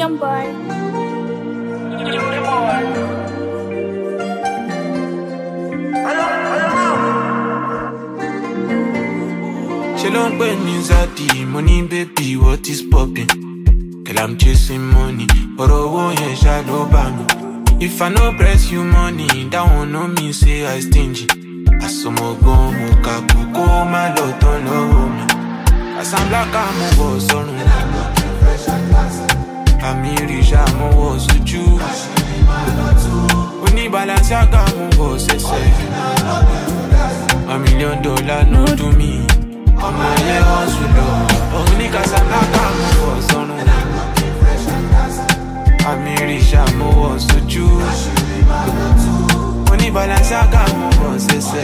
Freedom boy. She don't pay me Zati, money baby, what is poppin'? Girl, I'm chasing money, but I won't hear shadow by me. If I no press you money, that won't know me say I stingy. I saw my gun, muka kuko, my lot on low me. As I'm black, I'm a boss on me. I'm rich, I'm a boss with you. We need balance, I got my boss, say. $1 million, no to me. I'm a year hustle, only cause I'm black, I'm a boss on me. I'm rich, I'm a boss with you. Money balance, I got my boss, say.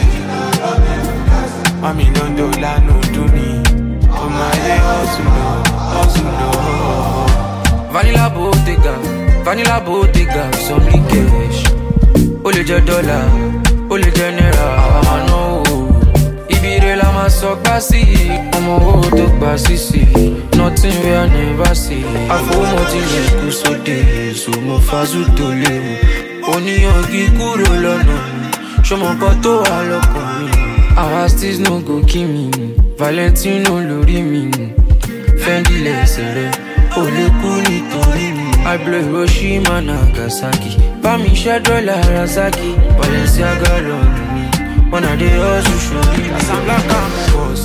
$1 million, no to me. Oh my hustle. Vanilla Bottega, some cash. Only $1, only $1, I know. Ibire la ma so pasi, omo wo to pasisi. Nothing we I never see. Afo mo ti le ku so de, so mo fazu to le. Oni ogi kuro lọ́nà, ṣọmọ kan tó wà lọ́kàn mi. Our steez no go kill me, Valentino lórí mi. Fendi lẹ́sẹ̀ rẹ̀, ó lè kú nítorí mi. I blow Hiroshima Nagasaki, bá mi ṣẹ́dọ̀ Larasaki. Balenciaga lọ́nà mi, one of the hustle show me. As I'm black, I'm a boss.